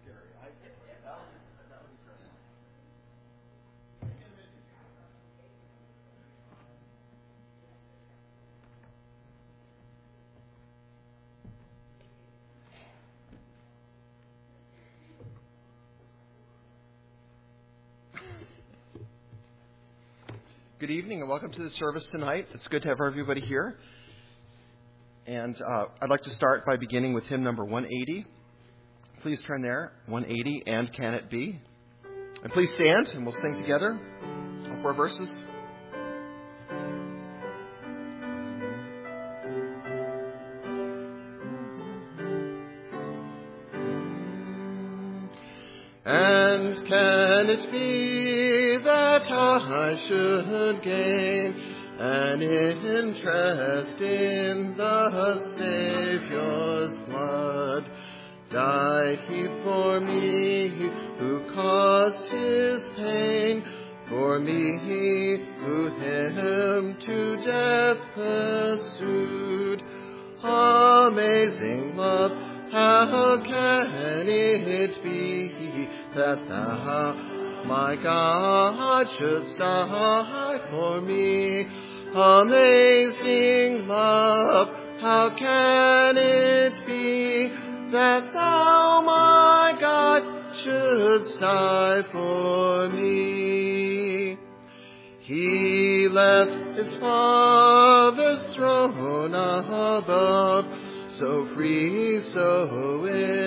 scary. That would be interesting. Good evening and welcome to the service tonight. It's good to have everybody here. And I'd like to start by beginning with hymn number 180. Please turn there, 180, and Can It Be? And please stand and we'll sing together all 4 verses. And can it be that I should gain an interest in the Saviour's blood? Died he for me who caused his pain, for me who him to death pursued. Amazing love, how can it be that thou, my God, shouldst die for me? Amazing love, how can it be that thou, my God, shouldst die for me? He left his Father's throne above, so free, so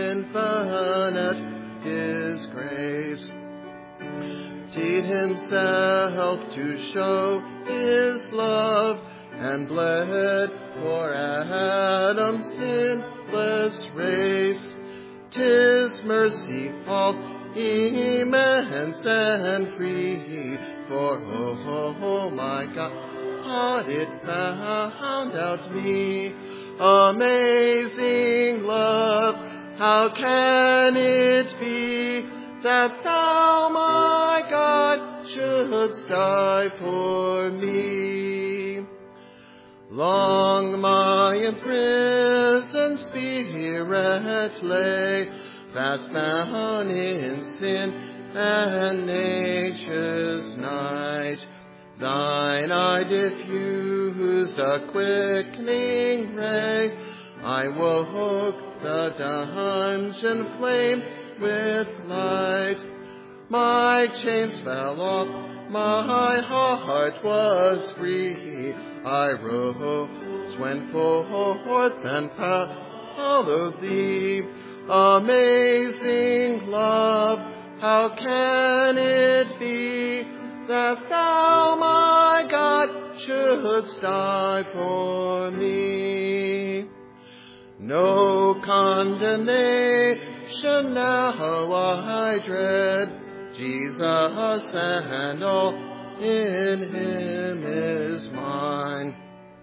infinite his grace, to himself to show his love, and bled for Adam's sinless race. 'Tis mercy all immense and free, for oh my God, it found out me. Amazing love, how can it be that thou, my God, shouldst die for me? Long my imprisoned spirit lay, fast bound in sin and nature's night. Thine eye diffused a quickening ray, I woke the dungeon flame with light. My chains fell off, my heart was free. I rose, went forth and followed thee. Amazing love, how can it be that thou, my God, shouldst die for me? No condemnation now I dread, Jesus and all in him is mine.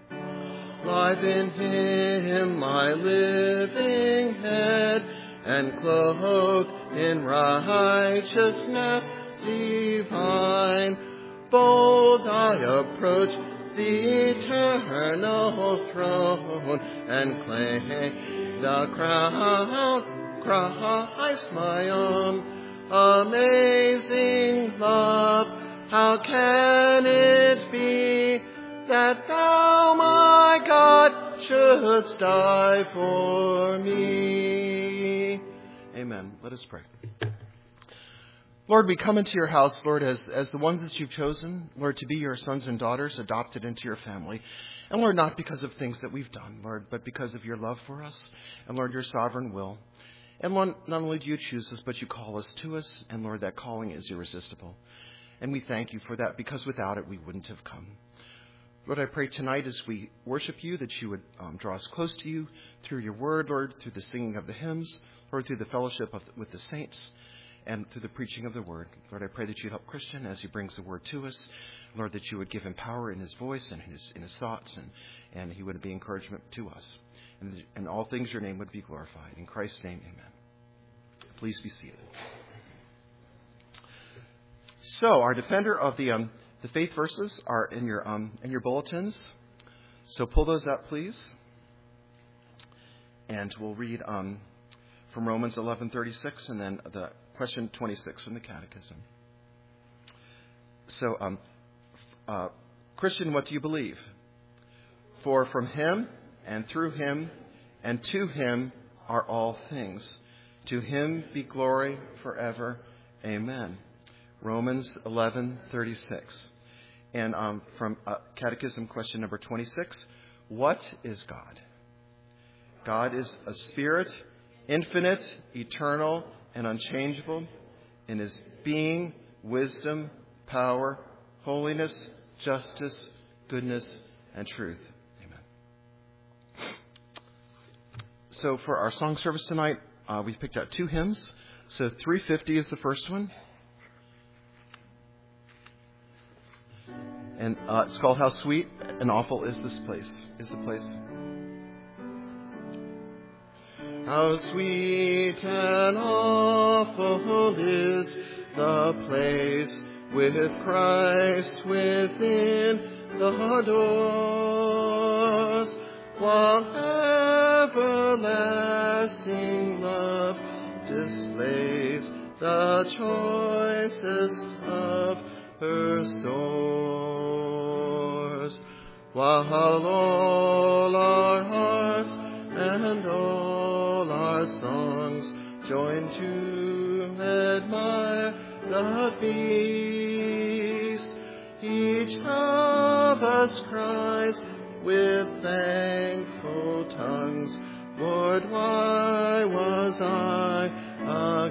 Live in him my living head, and clothed in righteousness divine. Bold I approach the eternal throne, and claim the crown, Christ my own. Amazing love, how can it be that thou, my God, shouldst die for me? Amen. Let us pray. Lord, we come into your house, Lord, as the ones that you've chosen, Lord, to be your sons and daughters adopted into your family. And Lord, not because of things that we've done, Lord, but because of your love for us and, Lord, your sovereign will. And Lord, not only do you choose us, but you call us to us. And Lord, that calling is irresistible. And we thank you for that, because without it, we wouldn't have come. Lord, I pray tonight as we worship you that you would draw us close to you through your word, Lord, through the singing of the hymns, Lord, through the fellowship with the saints, and through the preaching of the word. Lord, I pray that you'd help Christian as he brings the word to us. Lord, that you would give him power in his voice and in his thoughts, and he would be encouragement to us. And in all things your name would be glorified. In Christ's name, amen. Please be seated. So, our defender of the faith verses are in your bulletins. So pull those up, please. And we'll read from Romans 11:36, and then the question 26 from the Catechism. So, Christian, what do you believe? For from him and through him and to him are all things. To him be glory forever. Amen. Romans 11:36. And from Catechism question number 26, what is God? God is a spirit, infinite, eternal, and unchangeable in his being, wisdom, power, holiness, justice, goodness, and truth. Amen. So for our song service tonight, we've picked out 2 hymns. So 350 is the first one. And it's called How Sweet and Awful is This Place, is the place. How sweet and awful is the place with Christ within the doors, while everlasting love displays the choicest of her stores, while all our hearts and all our songs join to admire the feast. Each of us cries with thankful tongues, Lord, why was I a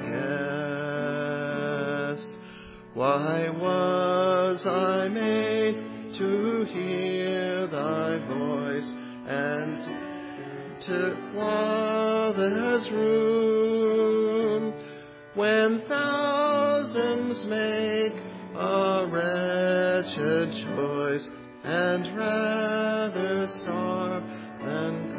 guest? Why was I made to hear thy voice and while there's room, when thousands make a wretched choice and rather starve than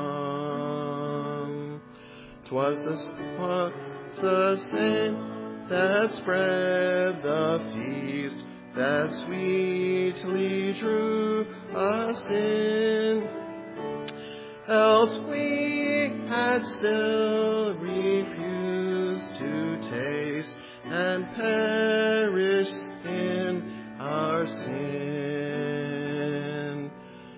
come. 'Twas the same that spread the feast, that sweetly drew us in. Else we had still refused to taste and perished in our sin.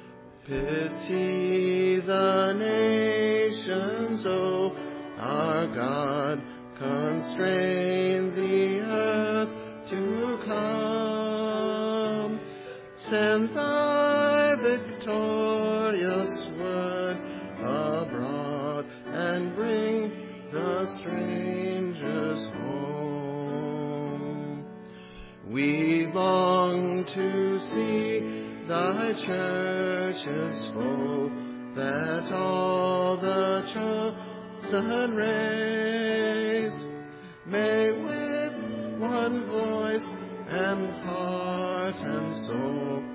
Pity the nations, O our God, constrain the earth to come. Send thy victorious word abroad and bring the strangers home. We long to see thy churches full, that all the chosen race may with one voice and heart and soul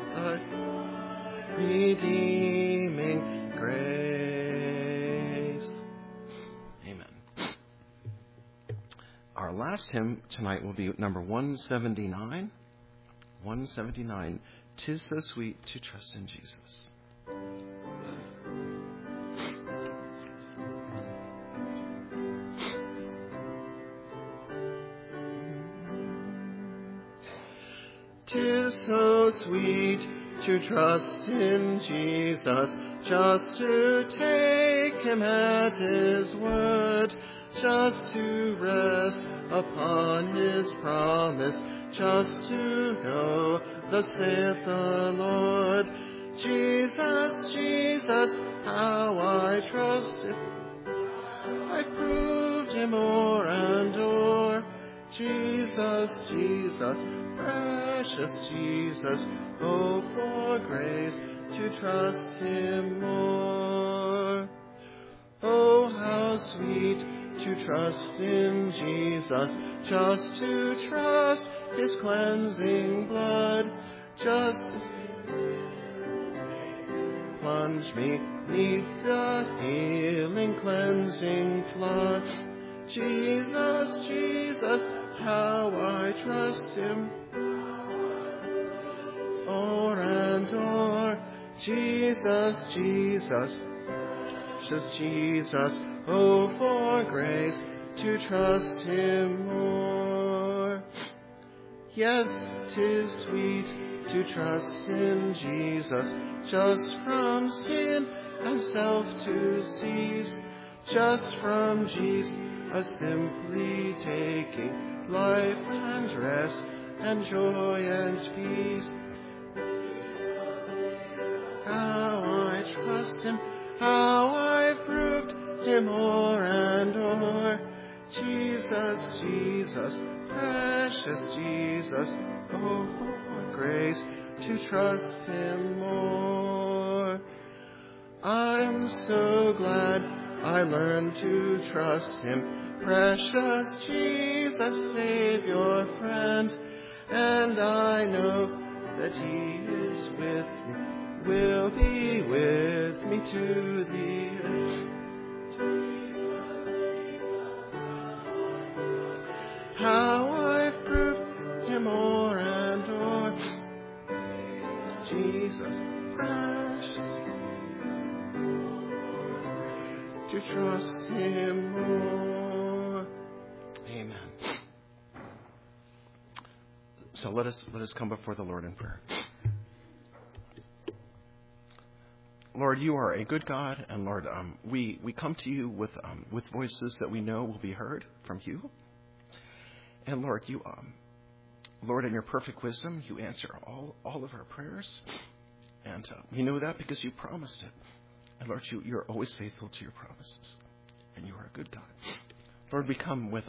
redeeming grace. Amen. Our last hymn tonight will be number 179. 179, 'Tis So Sweet to Trust in Jesus. 'Tis so sweet to trust in Jesus, just to take him at his word, just to rest upon his promise, just to know thus saith the Lord. Jesus, Jesus, how I trust him, I proved him o'er and o'er. Jesus, Jesus, precious Jesus, oh, for grace to trust him more. Oh, how sweet to trust in Jesus, just to trust his cleansing blood, just to plunge me neath the healing cleansing flood. Jesus, Jesus, how I trust him o'er and o'er. Jesus, Jesus, precious Jesus, Oh, for grace to trust him more. Yes, 'tis sweet to trust in Jesus, just from sin and self to cease, just from Jesus simply taking life and rest and joy and peace. How I trust him, how I've proved him o'er and o'er. Jesus, Jesus, precious Jesus, oh, for grace to trust him more. I'm so glad I learned to trust him, precious Jesus, Savior, friend, and I know that he is with me, will be with me to the end. How I've proved him o'er and o'er. Jesus, precious, to trust him more. Amen. So let us come before the Lord in prayer. Lord, you are a good God, and Lord, we come to you with voices that we know will be heard from you. And Lord, you, Lord, in your perfect wisdom, you answer all of our prayers, and we know that because you promised it. And Lord, you're always faithful to your promises, and you are a good God. Lord, we come with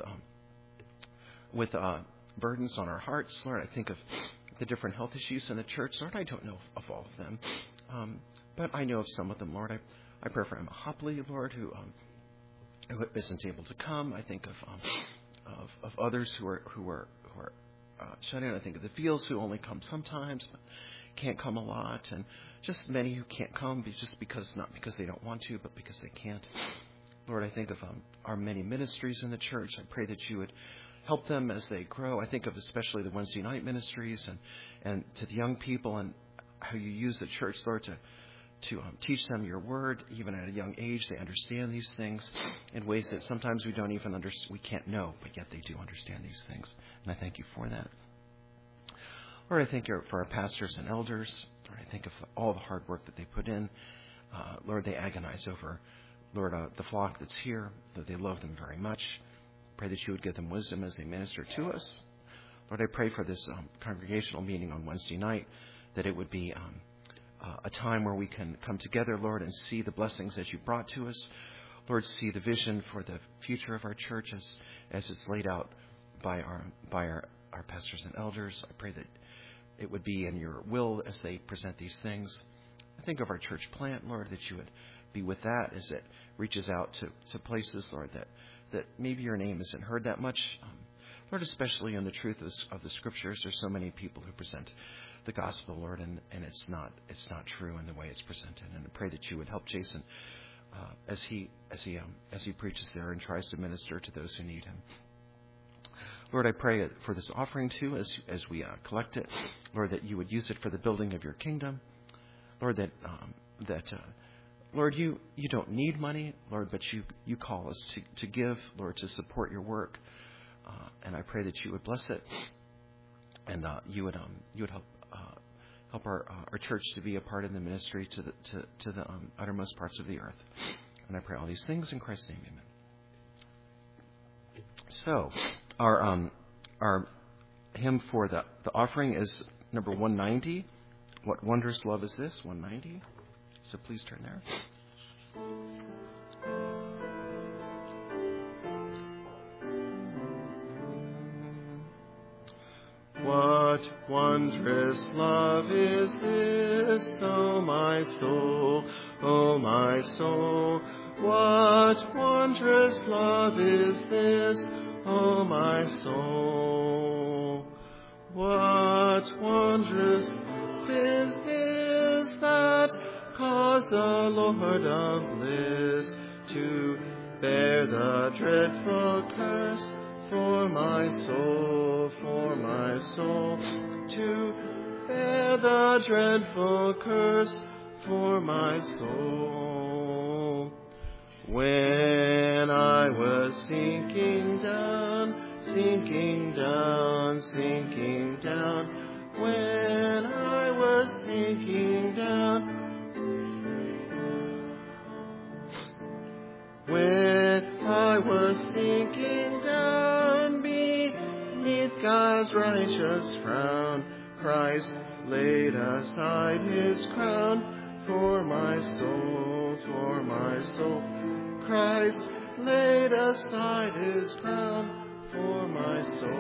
burdens on our hearts. Lord, I think of the different health issues in the church. Lord, I don't know of all of them, but I know of some of them. Lord, I pray for Emma Hopley, Lord, who isn't able to come. I think of others who are shut in. I think of the Fields who only come sometimes, but can't come a lot, and just many who can't come not because they don't want to, but because they can't. Lord, I think of our many ministries in the church. I pray that you would help them as they grow. I think of especially the Wednesday night ministries and to the young people, and how you use the church, Lord, to teach them your word. Even at a young age, they understand these things in ways that sometimes we don't even we can't know, but yet they do understand these things. And I thank you for that. Lord, I thank you for our pastors and elders. Lord, I think of all the hard work that they put in. Lord, they agonize over, Lord, the flock that's here, that they love them very much. Pray that you would give them wisdom as they minister to us. Lord, I pray for this congregational meeting on Wednesday night, that it would be a time where we can come together, Lord, and see the blessings that you brought to us. Lord, see the vision for the future of our church as it's laid out by our pastors and elders. I pray that it would be in your will as they present these things. I think of our church plant, Lord, that you would be with that as it reaches out to places, Lord, that maybe your name isn't heard that much. Lord, especially in the truth of the scriptures, there's so many people who present the gospel, Lord, and it's not true in the way it's presented. And I pray that you would help Jason as he preaches there and tries to minister to those who need him. Lord, I pray for this offering too, as we collect it, Lord, that you would use it for the building of your kingdom. Lord, Lord, you don't need money, Lord, but you call us to give, Lord, to support your work. And I pray that you would bless it, and you would help our church to be a part of the ministry to the uttermost parts of the earth. And I pray all these things in Christ's name, amen. So, our hymn for the offering is number 190. What wondrous love is this? 190. So please turn there. What wondrous love is this, O my soul, O my soul? What wondrous love is this, O my soul? What wondrous love is this that caused the Lord of bliss to bear the dreadful curse for my soul, to bear the dreadful curse for my soul. When I was sinking down, sinking down, sinking down. When I was sinking down. When I was sinking down beneath God's righteous frown, Christ laid aside his crown for my soul, for my soul. Christ laid aside his crown for my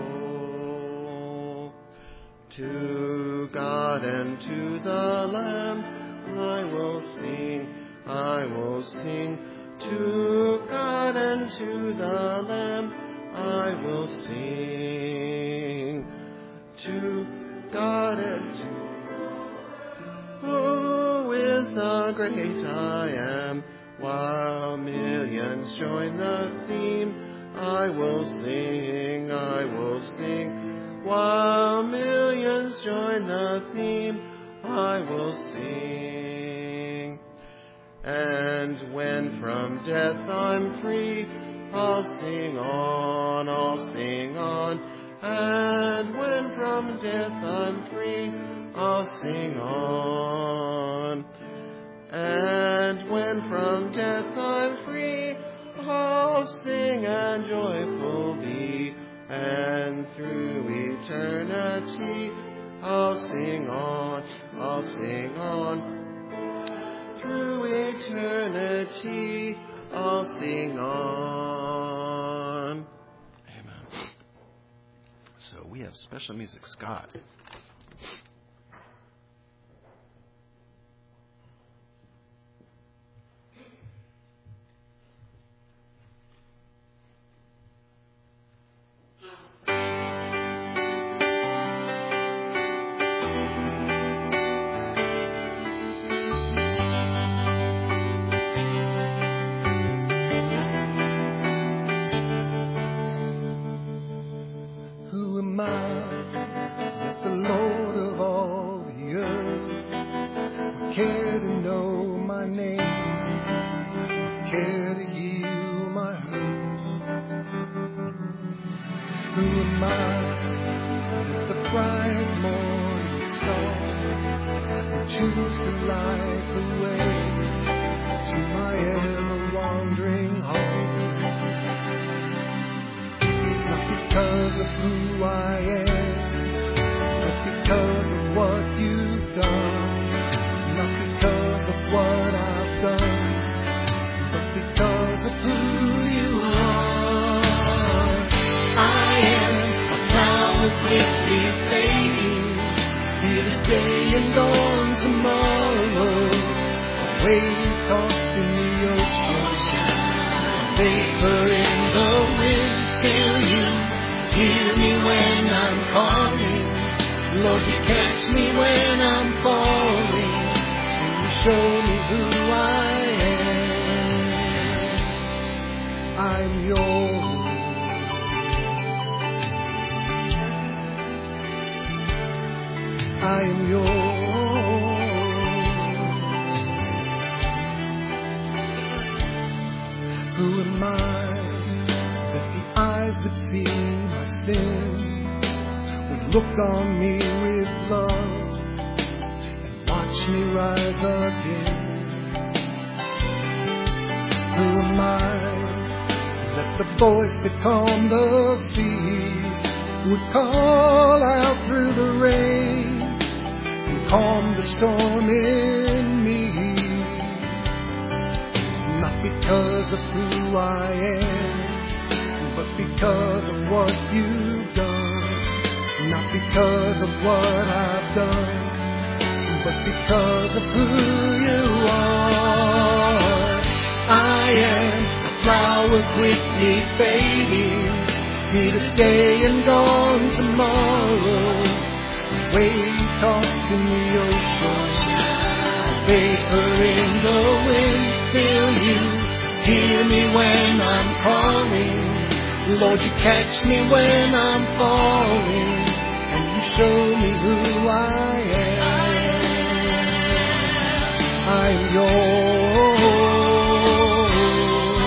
soul. To God and to the Lamb I will sing, I will sing. To God and to the Lamb I will sing. To God and to who is the great I am. While millions join the theme, I will sing, I will sing. While millions join the theme, I will sing. And when from death I'm free, I'll sing on, I'll sing on. And when from death I'm free, I'll sing on. And when from death I'm free, I'll sing and joyful be. And through eternity, I'll sing on, I'll sing on. Through eternity, I'll sing on. Amen. So we have special music, Scott. Lord, you catch me when I'm falling, and you show me who I am. I'm yours.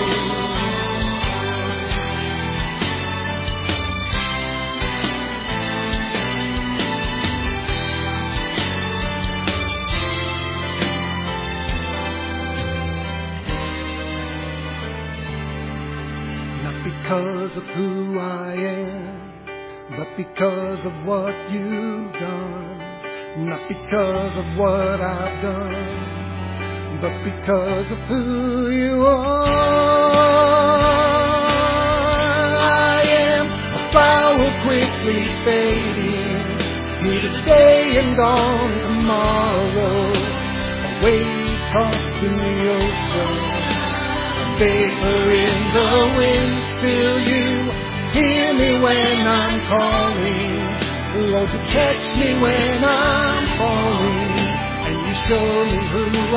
because of who I am, but because of what you've done. Not because of what I've done, but because of who you are. I am a flower quickly fading, here today and gone tomorrow. A wave tossed in the ocean, a vapor in the wind. Still you hear me when I'm calling. Lord, you catch me when I'm falling, and you show me who I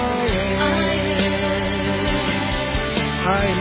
am. I'm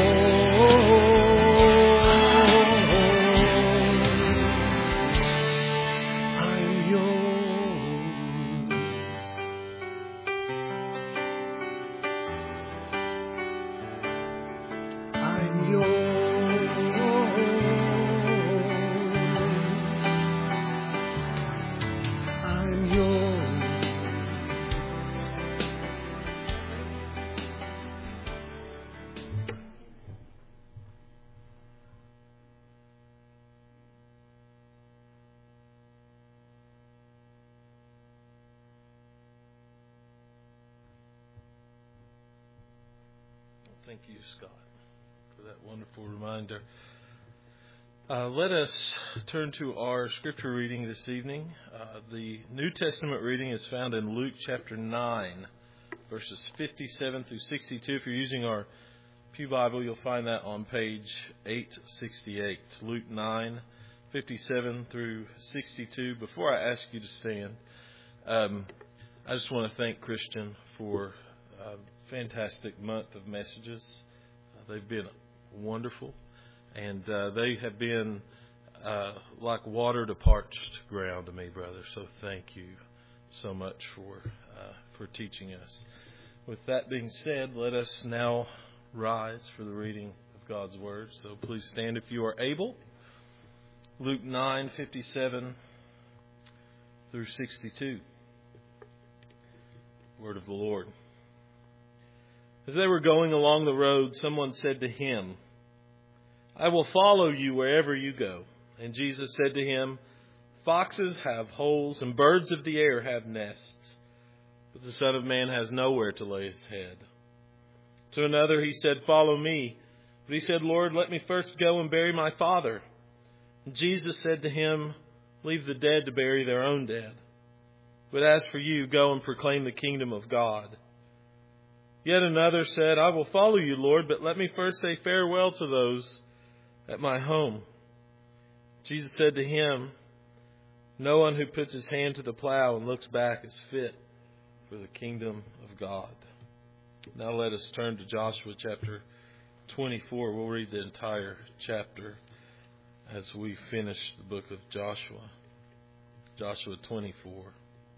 Thank you, Scott, for that wonderful reminder. Let us turn to our scripture reading this evening. The New Testament reading is found in Luke chapter 9, verses 57 through 62. If you're using our Pew Bible, you'll find that on page 868. Luke 9, 57 through 62. Before I ask you to stand, I just want to thank Christian for fantastic month of messages. They've been wonderful, and they have been like water to parched ground to me, brother. So thank you so much for teaching us. With that being said, let us now rise for the reading of God's Word. So please stand if you are able. Luke 9:57 through 62. Word of the Lord. As they were going along the road, someone said to him, "I will follow you wherever you go." And Jesus said to him, "Foxes have holes and birds of the air have nests, but the Son of Man has nowhere to lay his head." To another he said, "Follow me." But he said, "Lord, let me first go and bury my father." And Jesus said to him, "Leave the dead to bury their own dead. But as for you, go and proclaim the kingdom of God." Yet another said, "I will follow you, Lord, but let me first say farewell to those at my home." Jesus said to him, "No one who puts his hand to the plow and looks back is fit for the kingdom of God." Now let us turn to Joshua chapter 24. We'll read the entire chapter as we finish the book of Joshua. Joshua 24.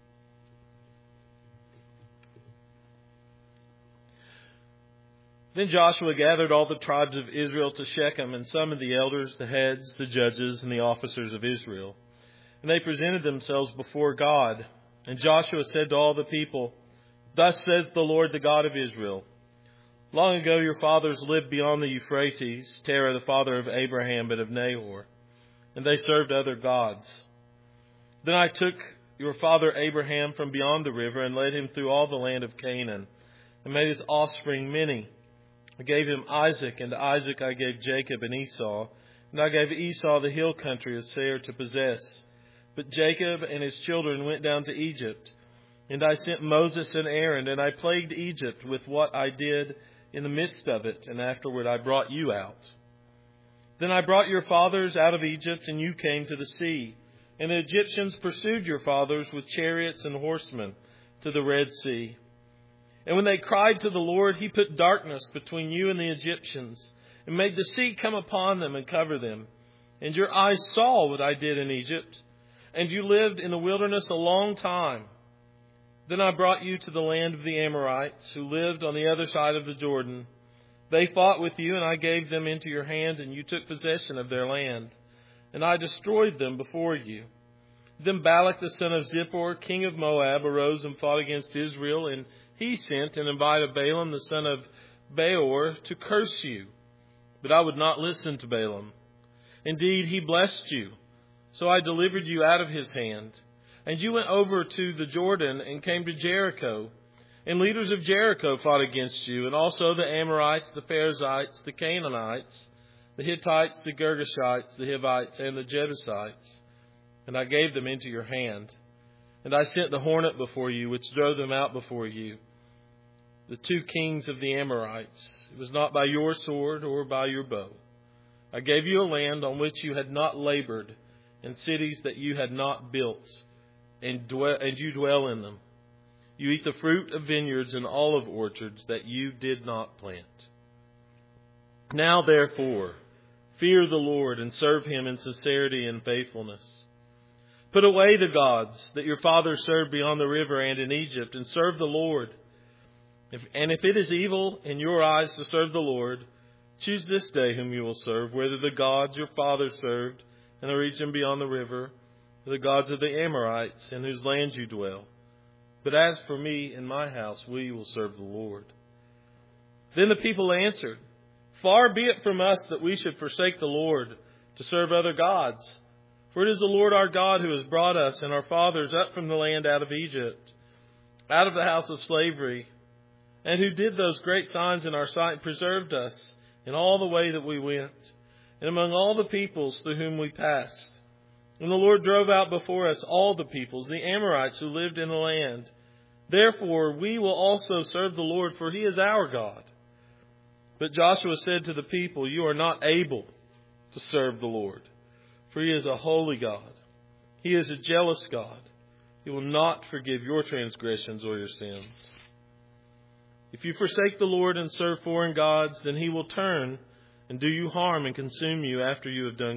Then Joshua gathered all the tribes of Israel to Shechem and summoned the elders, the heads, the judges, and the officers of Israel. And they presented themselves before God. And Joshua said to all the people, "Thus says the Lord, the God of Israel, long ago your fathers lived beyond the Euphrates, Terah the father of Abraham, but of Nahor, and they served other gods. Then I took your father Abraham from beyond the river and led him through all the land of Canaan, and made his offspring many. I gave him Isaac, and to Isaac I gave Jacob and Esau, and I gave Esau the hill country of Seir to possess. But Jacob and his children went down to Egypt, and I sent Moses and Aaron, and I plagued Egypt with what I did in the midst of it, and afterward I brought you out. Then I brought your fathers out of Egypt, and you came to the sea, and the Egyptians pursued your fathers with chariots and horsemen to the Red Sea. And when they cried to the Lord, he put darkness between you and the Egyptians, and made the sea come upon them and cover them. And your eyes saw what I did in Egypt, and you lived in the wilderness a long time. Then I brought you to the land of the Amorites, who lived on the other side of the Jordan. They fought with you, and I gave them into your hand, and you took possession of their land. And I destroyed them before you. Then Balak the son of Zippor, king of Moab, arose and fought against Israel, and he sent and invited Balaam the son of Beor to curse you. But I would not listen to Balaam. Indeed, he blessed you, so I delivered you out of his hand. And you went over to the Jordan and came to Jericho. And leaders of Jericho fought against you, and also the Amorites, the Perizzites, the Canaanites, the Hittites, the Girgashites, the Hivites, and the Jebusites. And I gave them into your hand. And I sent the hornet before you, which drove them out before you, the 2 kings of the Amorites. It was not by your sword or by your bow. I gave you a land on which you had not labored, and cities that you had not built, and you dwell in them. You eat the fruit of vineyards and olive orchards that you did not plant. Now, therefore, fear the Lord and serve him in sincerity and faithfulness. Put away the gods that your fathers served beyond the river and in Egypt, and serve the Lord. If it is evil in your eyes to serve the Lord, choose this day whom you will serve, whether the gods your fathers served in the region beyond the river, or the gods of the Amorites in whose land you dwell. But as for me and my house, we will serve the Lord. Then the people answered, Far be it from us that we should forsake the Lord to serve other gods. For it is the Lord our God who has brought us and our fathers up from the land out of Egypt, out of the house of slavery, and who did those great signs in our sight and preserved us in all the way that we went, and among all the peoples through whom we passed. And the Lord drove out before us all the peoples, the Amorites who lived in the land. Therefore we will also serve the Lord, for he is our God. But Joshua said to the people, You are not able to serve the Lord, for he is a holy God. He is a jealous God. He will not forgive your transgressions or your sins. If you forsake the Lord and serve foreign gods, then he will turn and do you harm and consume you after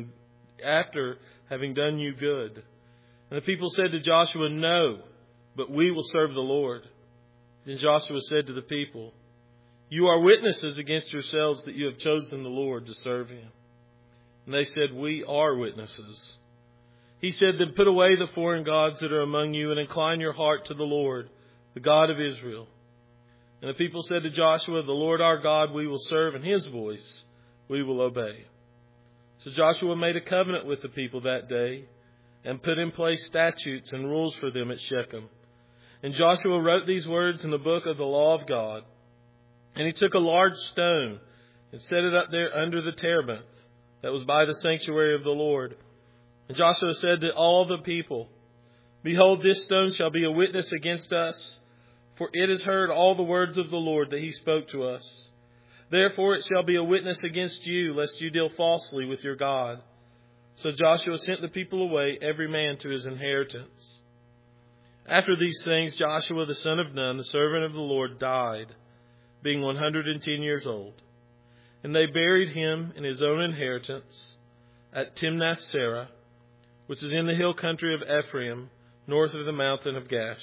having done you good. And the people said to Joshua, No, but we will serve the Lord. Then Joshua said to the people, You are witnesses against yourselves that you have chosen the Lord to serve him. And they said, We are witnesses. He said, Then put away the foreign gods that are among you and incline your heart to the Lord, the God of Israel. And the people said to Joshua, The Lord our God we will serve, and his voice we will obey. So Joshua made a covenant with the people that day and put in place statutes and rules for them at Shechem. And Joshua wrote these words in the book of the law of God. And he took a large stone and set it up there under the terebinth that was by the sanctuary of the Lord. And Joshua said to all the people, Behold, this stone shall be a witness against us, for it has heard all the words of the Lord that he spoke to us. Therefore it shall be a witness against you, lest you deal falsely with your God. So Joshua sent the people away, every man to his inheritance. After these things, Joshua the son of Nun, the servant of the Lord, died, being 110 years old. And they buried him in his own inheritance at Timnath-Serah, which is in the hill country of Ephraim, north of the mountain of Gash.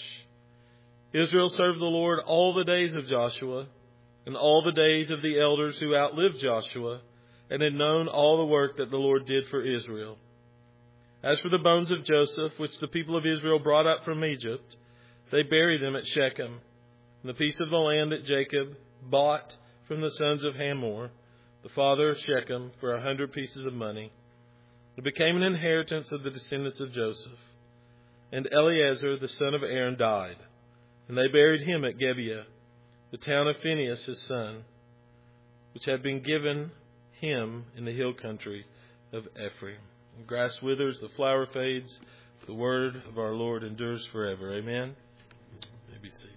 Israel served the Lord all the days of Joshua, and all the days of the elders who outlived Joshua, and had known all the work that the Lord did for Israel. As for the bones of Joseph, which the people of Israel brought up from Egypt, they buried them at Shechem, in the piece of the land that Jacob bought from the sons of Hamor, the father of Shechem, for 100 pieces of money. It became an inheritance of the descendants of Joseph. And Eleazar, the son of Aaron, died, and they buried him at Gibeah, the town of Phinehas his son, which had been given him in the hill country of Ephraim. The grass withers, the flower fades, the word of our Lord endures forever. Amen. You may be seated.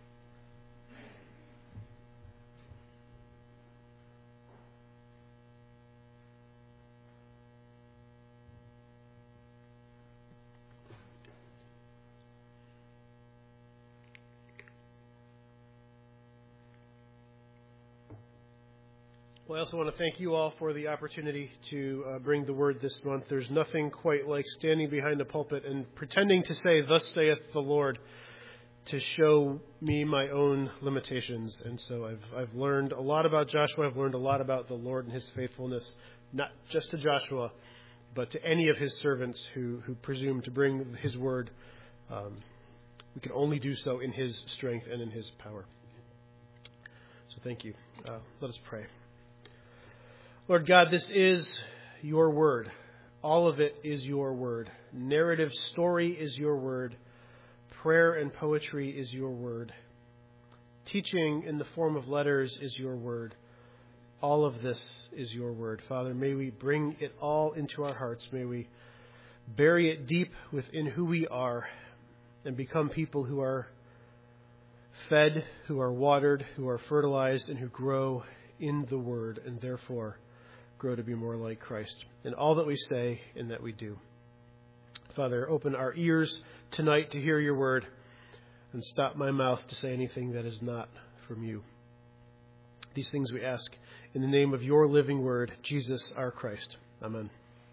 Well, I also want to thank you all for the opportunity to bring the word this month. There's nothing quite like standing behind a pulpit and pretending to say, Thus saith the Lord, to show me my own limitations. And so I've learned a lot about Joshua. I've learned a lot about the Lord and his faithfulness, not just to Joshua, but to any of his servants who presume to bring his word. We can only do so in his strength and in his power. So thank you. Let us pray. Lord God, this is your word. All of it is your word. Narrative story is your word. Prayer and poetry is your word. Teaching in the form of letters is your word. All of this is your word. Father, may we bring it all into our hearts. May we bury it deep within who we are and become people who are fed, who are watered, who are fertilized, and who grow in the word, and therefore grow to be more like Christ in all that we say and that we do. Father, open our ears tonight to hear your word, and stop my mouth to say anything that is not from you. These things we ask in the name of your living word, Jesus our Christ. Amen.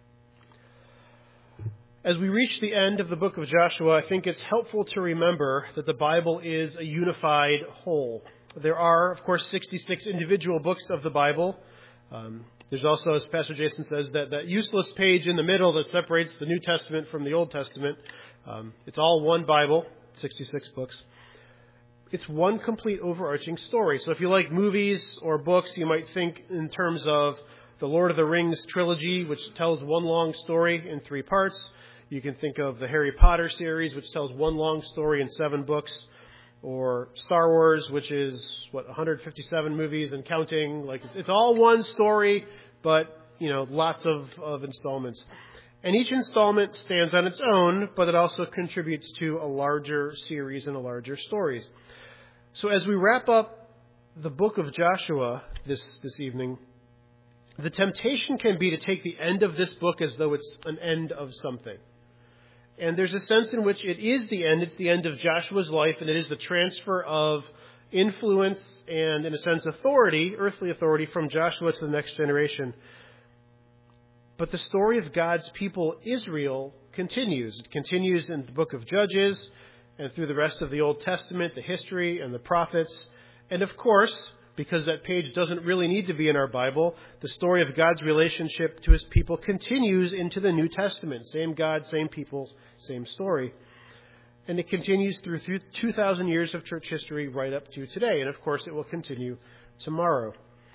As we reach the end of the book of Joshua, I think it's helpful to remember that the Bible is a unified whole. There are, of course, 66 individual books of the Bible. There's also, as Pastor Jason says, that useless page in the middle that separates the New Testament from the Old Testament. It's all one Bible, 66 books. It's one complete overarching story. So if you like movies or books, you might think in terms of the Lord of the Rings trilogy, which tells one long story in 3 parts. You can think of the Harry Potter series, which tells one long story in 7 books. Or Star Wars, which is, 157 movies and counting. Like, it's all one story, but, lots of installments. And each installment stands on its own, but it also contributes to a larger series and a larger stories. So as we wrap up the book of Joshua this evening, the temptation can be to take the end of this book as though it's an end of something. And there's a sense in which it is the end. It's the end of Joshua's life, and it is the transfer of influence and, in a sense, authority, earthly authority, from Joshua to the next generation. But the story of God's people, Israel, continues. It continues in the book of Judges and through the rest of the Old Testament, the history and the prophets. And of course, because that page doesn't really need to be in our Bible, the story of God's relationship to his people continues into the New Testament. Same God, same people, same story. And it continues through 2,000 years of church history right up to today. And of course, it will continue tomorrow.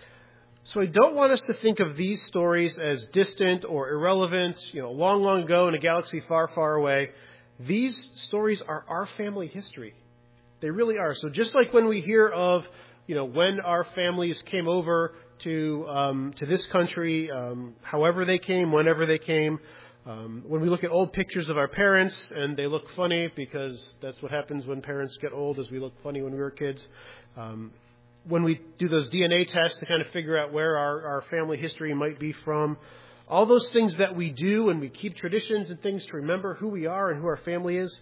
So I don't want us to think of these stories as distant or irrelevant, long, long ago in a galaxy far, far away. These stories are our family history. They really are. So just like when we hear of when our families came over to this country, however they came, whenever they came, when we look at old pictures of our parents and they look funny because that's what happens when parents get old, as we look funny when we were kids. When we do those DNA tests to kind of figure out where our family history might be from, all those things that we do and we keep traditions and things to remember who we are and who our family is.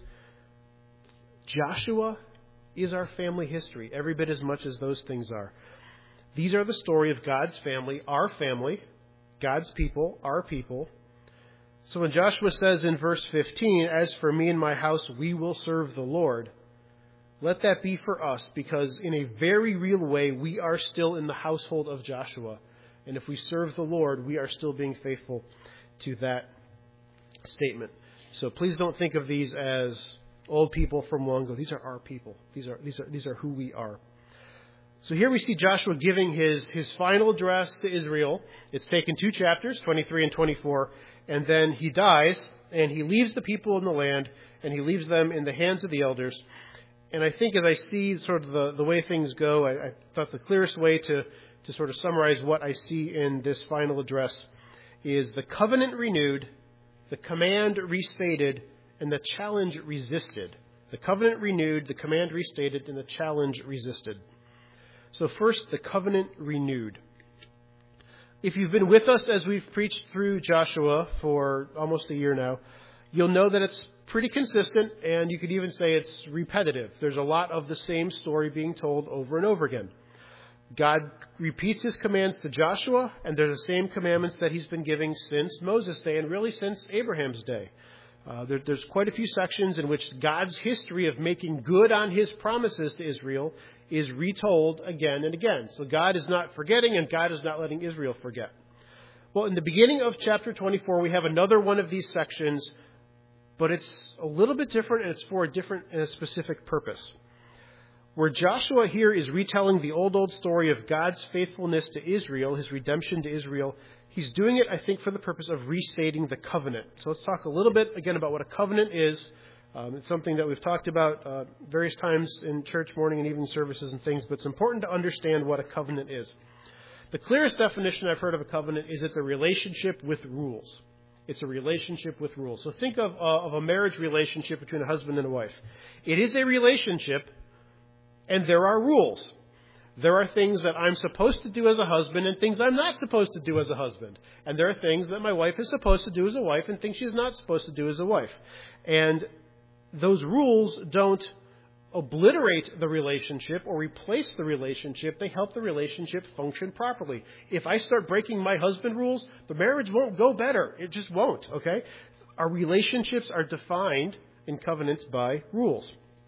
Joshua is our family history, every bit as much as those things are. These are the story of God's family, God's people, our people. So when Joshua says in verse 15, "As for me and my house, we will serve the Lord," let that be for us, because in a very real way, we are still in the household of Joshua. And if we serve the Lord, we are still being faithful to that statement. So please don't think of these as old people from long ago. These are our people. These are who we are. So here we see Joshua giving his final address to Israel. It's taken 2 chapters, 23 and 24, and then he dies, and he leaves the people in the land, and he leaves them in the hands of the elders. And I think as I see sort of the way things go, I thought the clearest way to sort of summarize what I see in this final address is the covenant renewed, the command restated, and the challenge resisted. The covenant renewed, the command restated, and the challenge resisted. So first, the covenant renewed. If you've been with us as we've preached through Joshua for almost a year now, you'll know that it's pretty consistent, and you could even say it's repetitive. There's a lot of the same story being told over and over again. God repeats his commands to Joshua, and they're the same commandments that he's been giving since Moses' day, and really since Abraham's day. There's quite a few sections in which God's history of making good on his promises to Israel is retold again and again. So God is not forgetting, and God is not letting Israel forget. Well, in the beginning of chapter 24, we have another one of these sections, but it's a little bit different, and it's for a different and a specific purpose. Where Joshua here is retelling the old story of God's faithfulness to Israel, his redemption to Israel, he's doing it, I think, for the purpose of restating the covenant. So let's talk a little bit, again, about what a covenant is. It's something that we've talked about various times in church morning and evening services and things, but it's important to understand what a covenant is. The clearest definition I've heard of a covenant is it's a relationship with rules. It's a relationship with rules. So think of a marriage relationship between a husband and a wife. It is a relationship, and there are rules. There are things that I'm supposed to do as a husband and things I'm not supposed to do as a husband. And there are things that my wife is supposed to do as a wife and things she's not supposed to do as a wife. And those rules don't obliterate the relationship or replace the relationship. They help the relationship function properly. If I start breaking my husband rules, the marriage won't go better. It just won't, okay? Our relationships are defined in covenants by rules.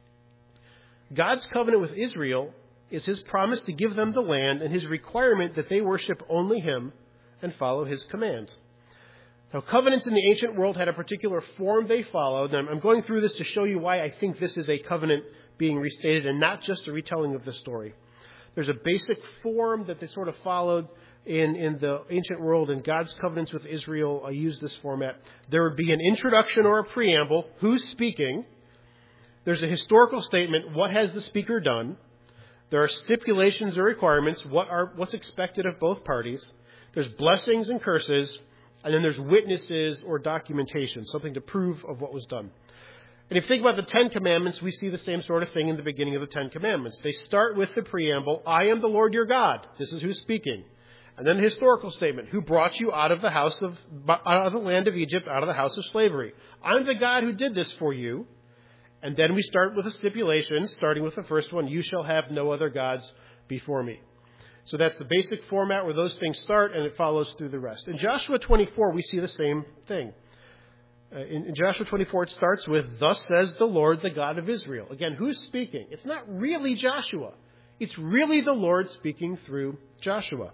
God's covenant with Israel is his promise to give them the land and his requirement that they worship only him and follow his commands. Now, covenants in the ancient world had a particular form they followed. And I'm going through this to show you why I think this is a covenant being restated and not just a retelling of the story. There's a basic form that they sort of followed in the ancient world, and God's covenants with Israel use this format. There would be an introduction or a preamble. Who's speaking? There's a historical statement. What has the speaker done? There are stipulations or requirements. What's expected of both parties? There's blessings and curses. And then there's witnesses or documentation, something to prove of what was done. And if you think about the Ten Commandments, we see the same sort of thing in the beginning of the Ten Commandments. They start with the preamble, I am the Lord your God. This is who's speaking. And then the historical statement, who brought you out of the land of Egypt, out of the house of slavery. I'm the God who did this for you. And then we start with a stipulation, starting with the first one, you shall have no other gods before me. So that's the basic format where those things start, and it follows through the rest. In Joshua 24, we see the same thing. In Joshua 24, it starts with, thus says the Lord, the God of Israel. Again, who's speaking? It's not really Joshua. It's really the Lord speaking through Joshua.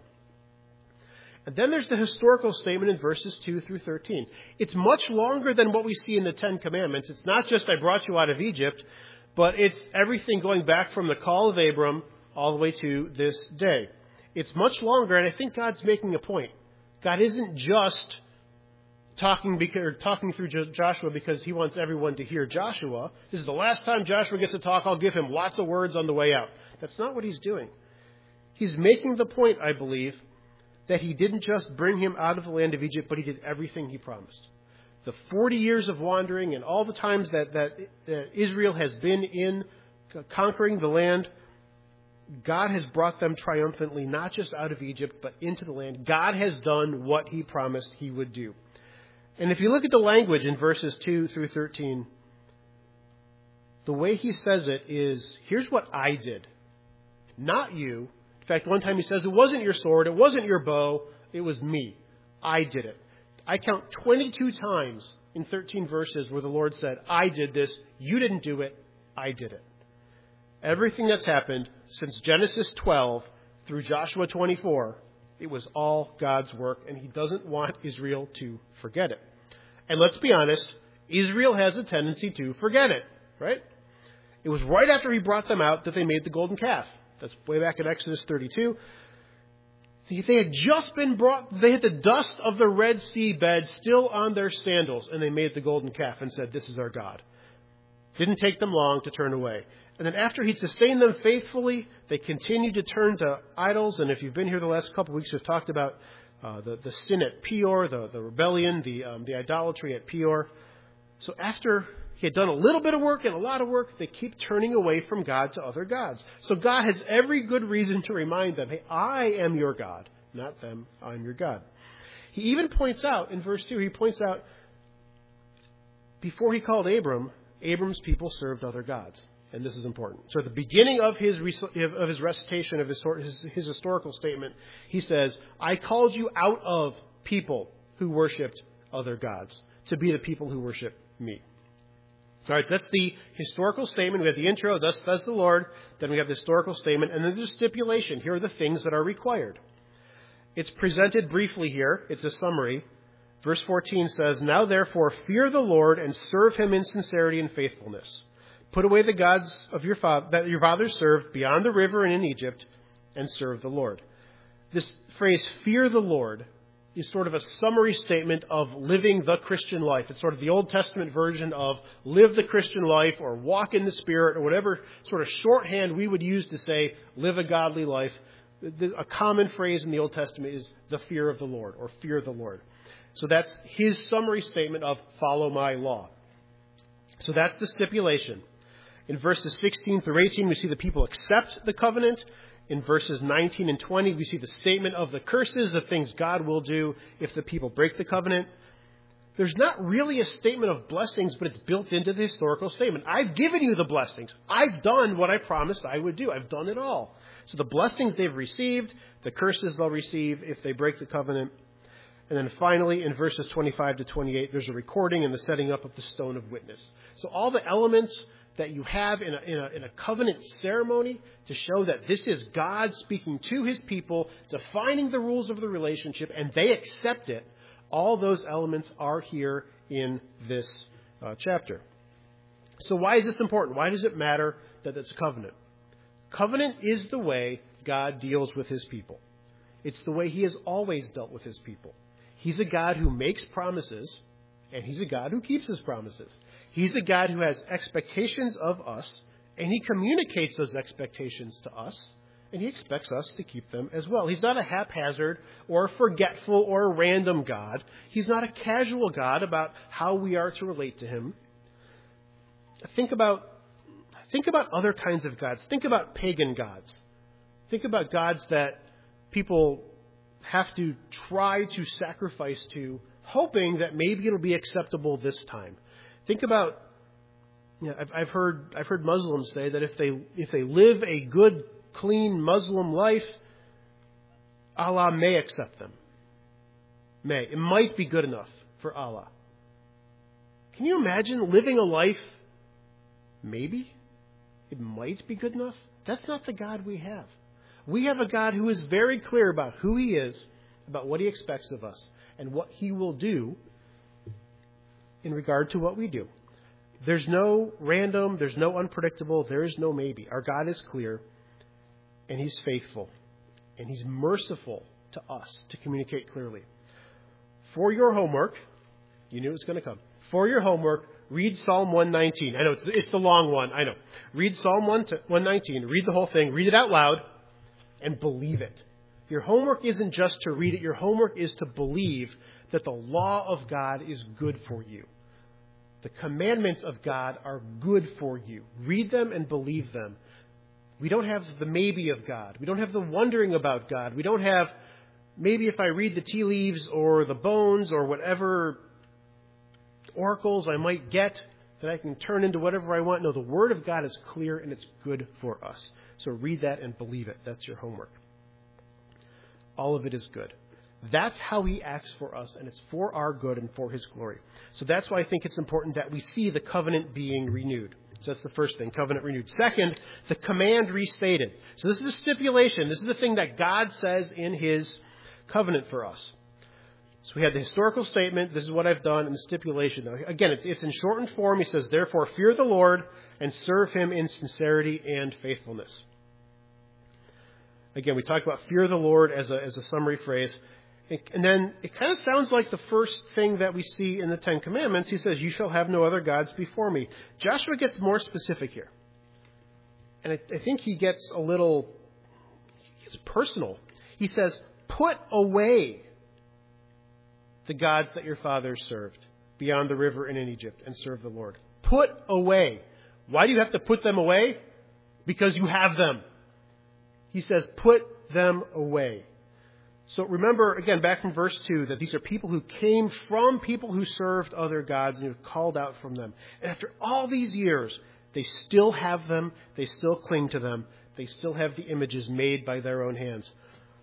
And then there's the historical statement in verses 2 through 13. It's much longer than what we see in the Ten Commandments. It's not just I brought you out of Egypt, but it's everything going back from the call of Abram all the way to this day. It's much longer, and I think God's making a point. God isn't just talking through Joshua because he wants everyone to hear Joshua. This is the last time Joshua gets to talk. I'll give him lots of words on the way out. That's not what he's doing. He's making the point, I believe, that he didn't just bring him out of the land of Egypt, but he did everything he promised. The 40 years of wandering and all the times that Israel has been in conquering the land, God has brought them triumphantly, not just out of Egypt, but into the land. God has done what he promised he would do. And if you look at the language in verses 2 through 13, the way he says it is, here's what I did, not you. In fact, one time he says, it wasn't your sword, it wasn't your bow, it was me. I did it. I count 22 times in 13 verses where the Lord said, I did this, you didn't do it, I did it. Everything that's happened since Genesis 12 through Joshua 24, it was all God's work, and he doesn't want Israel to forget it. And let's be honest, Israel has a tendency to forget it, right? It was right after he brought them out that they made the golden calf. That's way back in Exodus 32. They had just been they had the dust of the Red Sea bed still on their sandals, and they made the golden calf and said, this is our God. Didn't take them long to turn away. And then after he'd sustained them faithfully, they continued to turn to idols. And if you've been here the last couple of weeks, we've talked about the sin at Peor, the rebellion, the idolatry at Peor. So after he had done a little bit of work and a lot of work, they keep turning away from God to other gods. So God has every good reason to remind them, hey, I am your God, not them, I'm your God. He even points out, in verse 2, before he called Abram's people served other gods. And this is important. So at the beginning of his recitation of his historical statement, he says, I called you out of people who worshipped other gods to be the people who worship me. All right, so that's the historical statement. We have the intro, thus says the Lord. Then we have the historical statement. And then there's a stipulation. Here are the things that are required. It's presented briefly here. It's a summary. Verse 14 says, now therefore fear the Lord and serve him in sincerity and faithfulness. Put away the gods of your that your fathers served beyond the river and in Egypt, and serve the Lord. This phrase, fear the Lord, is sort of a summary statement of living the Christian life. It's sort of the Old Testament version of live the Christian life or walk in the Spirit or whatever sort of shorthand we would use to say live a godly life. A common phrase in the Old Testament is the fear of the Lord or fear the Lord. So that's his summary statement of follow my law. So that's the stipulation. In verses 16 through 18, we see the people accept the covenant. In verses 19 and 20, we see the statement of the curses, of things God will do if the people break the covenant. There's not really a statement of blessings, but it's built into the historical statement. I've given you the blessings. I've done what I promised I would do. I've done it all. So the blessings they've received, the curses they'll receive if they break the covenant. And then finally, in verses 25 to 28, there's a recording and the setting up of the stone of witness. So all the elements that you have in a covenant ceremony to show that this is God speaking to his people, defining the rules of the relationship, and they accept it. All those elements are here in this chapter. So why is this important? Why does it matter that it's a covenant? Covenant is the way God deals with his people. It's the way he has always dealt with his people. He's a God who makes promises, and he's a God who keeps his promises. He's a God who has expectations of us, and he communicates those expectations to us, and he expects us to keep them as well. He's not a haphazard or a forgetful or a random God. He's not a casual God about how we are to relate to him. Think about other kinds of gods. Think about pagan gods. Think about gods that people have to try to sacrifice to, hoping that maybe it'll be acceptable this time. Think about, I've heard Muslims say that if they live a good, clean Muslim life, Allah may accept them. It might be good enough for Allah. Can you imagine living a life, maybe it might be good enough? That's not the God we have. We have a God who is very clear about who he is, about what he expects of us, and what he will do in regard to what we do. There's no random, there's no unpredictable, there is no maybe. Our God is clear, and he's faithful, and he's merciful to us to communicate clearly. For your homework, you knew it was going to come. For your homework, read Psalm 119. I know it's the long one, I know. Read Psalm 119, read the whole thing, read it out loud, and believe it. Your homework isn't just to read it, your homework is to believe that the law of God is good for you. The commandments of God are good for you. Read them and believe them. We don't have the maybe of God. We don't have the wondering about God. We don't have maybe if I read the tea leaves or the bones or whatever oracles I might get that I can turn into whatever I want. No, the Word of God is clear and it's good for us. So read that and believe it. That's your homework. All of it is good. That's how he acts for us, and it's for our good and for his glory. So that's why I think it's important that we see the covenant being renewed. So that's the first thing, covenant renewed. Second, the command restated. So this is a stipulation. This is the thing that God says in his covenant for us. So we had the historical statement, this is what I've done, and the stipulation. Now, again, it's in shortened form. He says, therefore, fear the Lord and serve him in sincerity and faithfulness. Again, we talked about fear the Lord as a summary phrase. And then it kind of sounds like the first thing that we see in the Ten Commandments. He says, you shall have no other gods before me. Joshua gets more specific here. And I think he gets it's personal. He says, put away the gods that your fathers served beyond the river and in Egypt and serve the Lord. Put away. Why do you have to put them away? Because you have them. He says, put them away. So remember, again, back from verse 2, that these are people who came from people who served other gods and who were called out from them. And after all these years, they still have them. They still cling to them. They still have the images made by their own hands.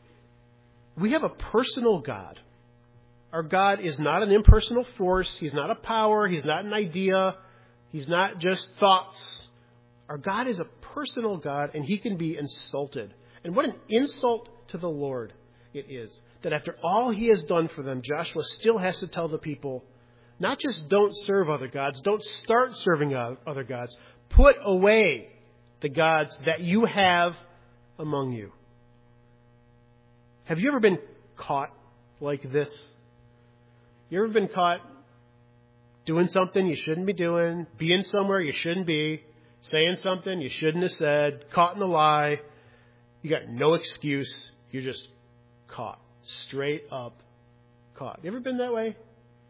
We have a personal God. Our God is not an impersonal force. He's not a power. He's not an idea. He's not just thoughts. Our God is a personal God, and he can be insulted. And what an insult to the Lord it is that after all he has done for them, Joshua still has to tell the people, not just don't serve other gods, don't start serving other gods, Put away the gods that you have among you. Have you ever been caught like this? You ever been caught doing something you shouldn't be doing, being somewhere you shouldn't be, saying something you shouldn't have said, caught in a lie? You got no excuse. You're just caught. Straight up caught. You ever been that way?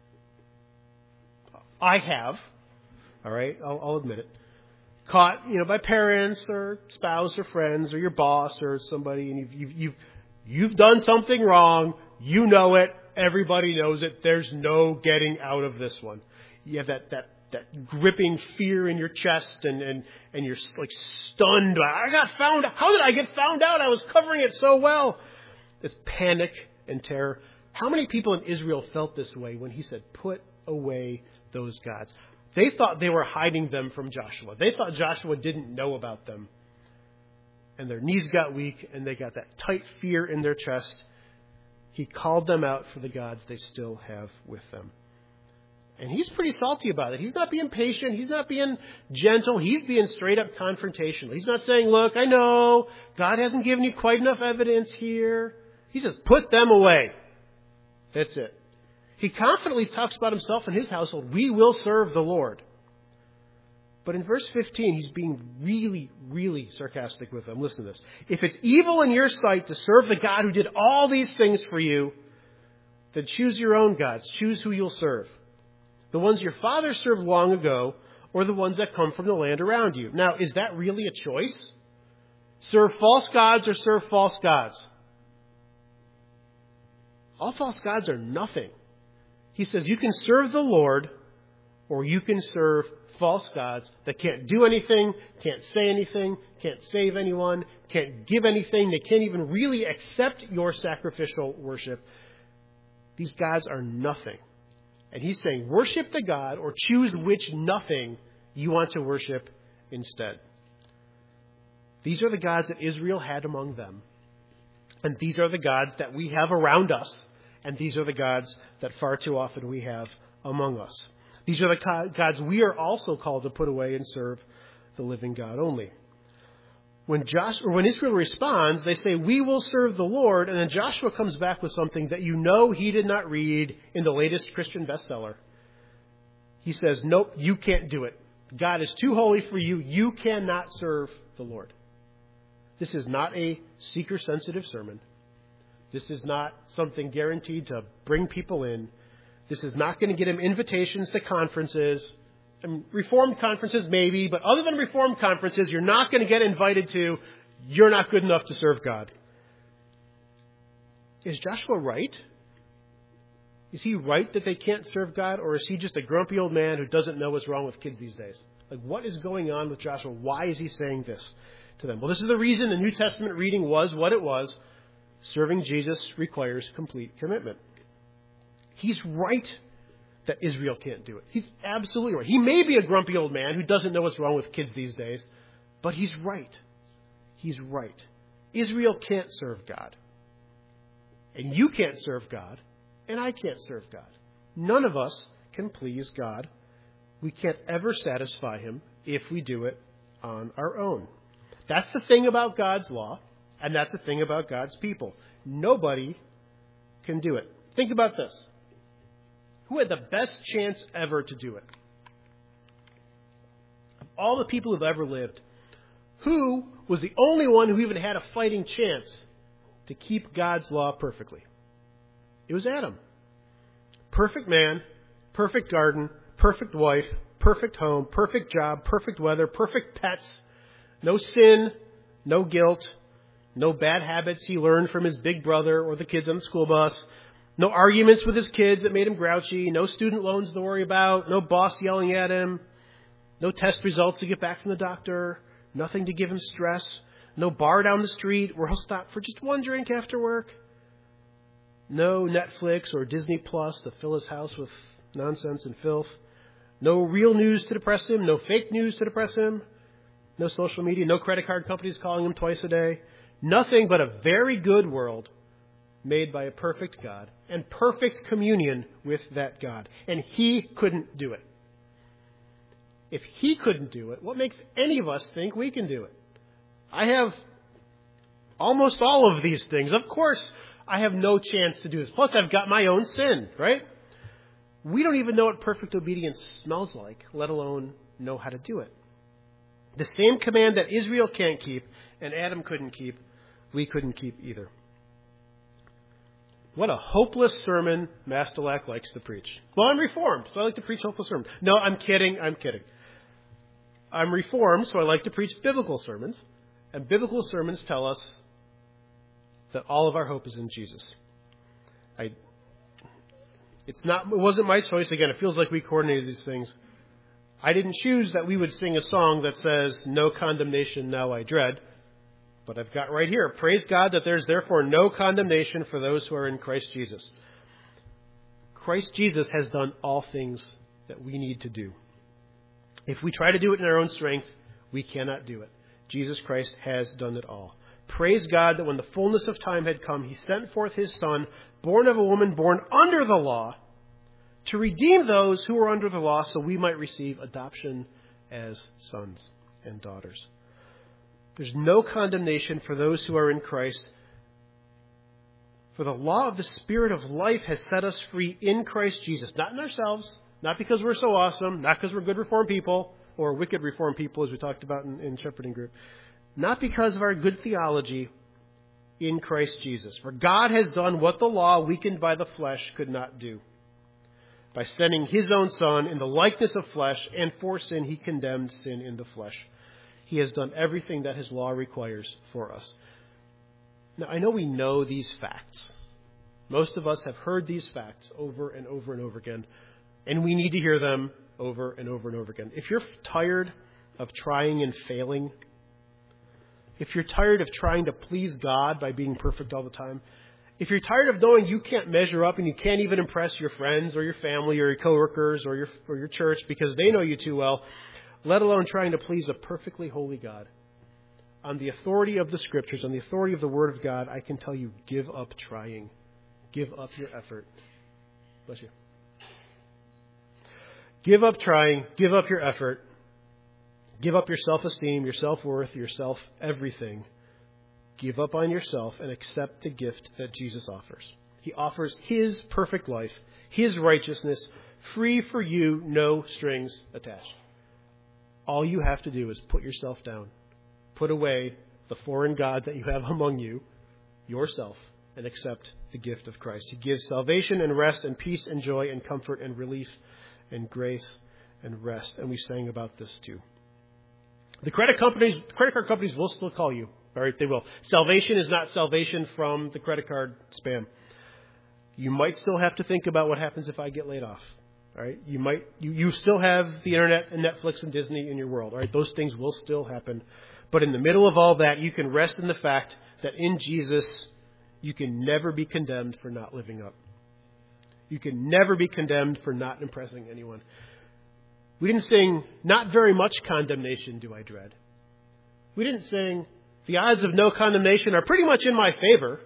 I have. All right, I'll admit it. Caught, by parents or spouse or friends or your boss or somebody, and you've done something wrong. You know it. Everybody knows it. There's no getting out of this one. You have that gripping fear in your chest, and you're like stunned. I got found. How did I get found out? I was covering it so well. It's panic and terror. How many people in Israel felt this way when he said, "Put away those gods"? They thought they were hiding them from Joshua. They thought Joshua didn't know about them. And their knees got weak, and they got that tight fear in their chest. He called them out for the gods they still have with them. And he's pretty salty about it. He's not being patient. He's not being gentle. He's being straight up confrontational. He's not saying, look, I know God hasn't given you quite enough evidence here. He says, put them away. That's it. He confidently talks about himself and his household. We will serve the Lord. But in verse 15, he's being really, really sarcastic with them. Listen to this. If it's evil in your sight to serve the God who did all these things for you, then choose your own gods. Choose who you'll serve. The ones your father served long ago, or the ones that come from the land around you. Now, is that really a choice? Serve false gods or serve false gods? All false gods are nothing. He says you can serve the Lord, or you can serve false gods that can't do anything, can't say anything, can't save anyone, can't give anything. They can't even really accept your sacrificial worship. These gods are nothing. And he's saying, worship the God, or choose which nothing you want to worship instead. These are the gods that Israel had among them. And these are the gods that we have around us. And these are the gods that far too often we have among us. These are the gods we are also called to put away and serve the living God only. When Israel responds, they say, we will serve the Lord. And then Joshua comes back with something that he did not read in the latest Christian bestseller. He says, nope, you can't do it. God is too holy for you. You cannot serve the Lord. This is not a seeker-sensitive sermon. This is not something guaranteed to bring people in. This is not going to get him invitations to conferences. And Reformed conferences maybe, but other than Reformed conferences, you're not going to get invited to. You're not good enough to serve God. Is Joshua right? Is he right that they can't serve God, or is he just a grumpy old man who doesn't know what's wrong with kids these days? Like, what is going on with Joshua? Why is he saying this to them? Well, this is the reason the New Testament reading was what it was. Serving Jesus requires complete commitment. He's right that Israel can't do it. He's absolutely right. He may be a grumpy old man who doesn't know what's wrong with kids these days, but he's right. He's right. Israel can't serve God. And you can't serve God, and I can't serve God. None of us can please God. We can't ever satisfy him if we do it on our own. That's the thing about God's law, and that's the thing about God's people. Nobody can do it. Think about this. Who had the best chance ever to do it? Of all the people who've ever lived, who was the only one who even had a fighting chance to keep God's law perfectly? It was Adam. Perfect man, perfect garden, perfect wife, perfect home, perfect job, perfect weather, perfect pets, no sin, no guilt, no bad habits he learned from his big brother or the kids on the school bus, no arguments with his kids that made him grouchy, no student loans to worry about, no boss yelling at him, no test results to get back from the doctor, nothing to give him stress, no bar down the street where he'll stop for just one drink after work, no Netflix or Disney Plus to fill his house with nonsense and filth, no real news to depress him, no fake news to depress him, no social media, no credit card companies calling him twice a day, nothing but a very good world made by a perfect God and perfect communion with that God. And he couldn't do it. If He couldn't do it, what makes any of us think we can do it? I have almost all of these things. Of course, I have no chance to do this. Plus, I've got my own sin, right? We don't even know what perfect obedience smells like, let alone know how to do it. The same command that Israel can't keep and Adam couldn't keep, we couldn't keep either. What a hopeless sermon Mastelac likes to preach. Well, I'm Reformed, so I like to preach hopeless sermons. No, I'm kidding. I'm Reformed, so I like to preach biblical sermons. And biblical sermons tell us that all of our hope is in Jesus. It wasn't my choice. Again, it feels like we coordinated these things. I didn't choose that we would sing a song that says, "No condemnation now I dread." But I've got right here, praise God that there's therefore no condemnation for those who are in Christ Jesus. Christ Jesus has done all things that we need to do. If we try to do it in our own strength, we cannot do it. Jesus Christ has done it all. Praise God that when the fullness of time had come, He sent forth His Son, born of a woman born under the law, to redeem those who were under the law so we might receive adoption as sons and daughters. There's no condemnation for those who are in Christ. For the law of the Spirit of life has set us free in Christ Jesus. Not in ourselves, not because we're so awesome, not because we're good Reformed people, or wicked Reformed people, as we talked about in Shepherding Group. Not because of our good theology, in Christ Jesus. For God has done what the law, weakened by the flesh, could not do. By sending His own Son in the likeness of flesh, and for sin He condemned sin in the flesh. He has done everything that His law requires for us. Now, I know we know these facts. Most of us have heard these facts over and over and over again, and we need to hear them over and over and over again. If you're tired of trying and failing, if you're tired of trying to please God by being perfect all the time, if you're tired of knowing you can't measure up and you can't even impress your friends or your family or your coworkers or your church because they know you too well, let alone trying to please a perfectly holy God, on the authority of the Scriptures, on the authority of the Word of God, I can tell you, give up trying. Give up your effort. Bless you. Give up trying. Give up your effort. Give up your self-esteem, your self-worth, your self-everything. Give up on yourself and accept the gift that Jesus offers. He offers His perfect life, His righteousness, free for you, no strings attached. All you have to do is put yourself down. Put away the foreign god that you have among you, yourself, and accept the gift of Christ. He gives salvation and rest and peace and joy and comfort and relief and grace and rest. And we sang about this too. The credit card companies will still call you. All right, they will. Salvation is not salvation from the credit card spam. You might still have to think about what happens if I get laid off. All right, you still have the internet and Netflix and Disney in your world. All right, those things will still happen. But in the middle of all that, you can rest in the fact that in Jesus, you can never be condemned for not living up. You can never be condemned for not impressing anyone. We didn't sing, not very much condemnation do I dread. We didn't sing, the odds of no condemnation are pretty much in my favor.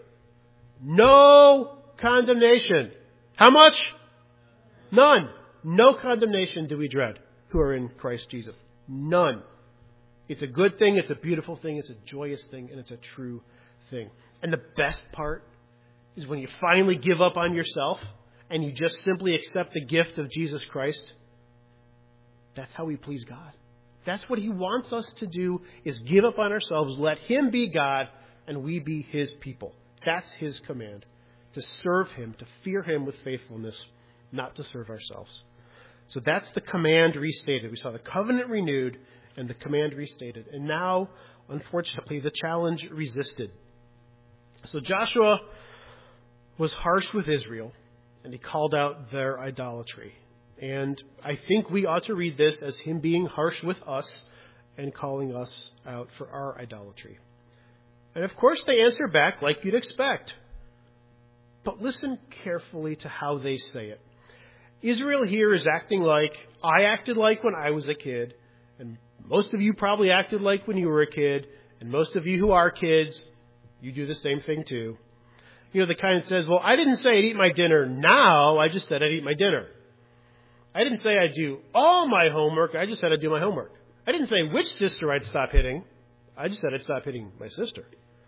No condemnation. How much? None. No condemnation do we dread who are in Christ Jesus. None. It's a good thing, it's a beautiful thing, it's a joyous thing, and it's a true thing. And the best part is when you finally give up on yourself and you just simply accept the gift of Jesus Christ. That's how we please God. That's what He wants us to do, is give up on ourselves, let Him be God, and we be His people. That's His command. To serve Him, to fear Him with faithfulness, not to serve ourselves. So that's the command restated. We saw the covenant renewed and the command restated. And now, unfortunately, the challenge resisted. So Joshua was harsh with Israel, and he called out their idolatry. And I think we ought to read this as Him being harsh with us and calling us out for our idolatry. And of course they answer back like you'd expect. But listen carefully to how they say it. Israel here is acting like I acted like when I was a kid, and most of you probably acted like when you were a kid, and most of you who are kids, you do the same thing too. You know, the kind that says, well, I didn't say I'd eat my dinner now, I just said I'd eat my dinner. I didn't say I'd do all my homework. I just said I'd do my homework. I didn't say which sister I'd stop hitting. I just said I'd stop hitting my sister.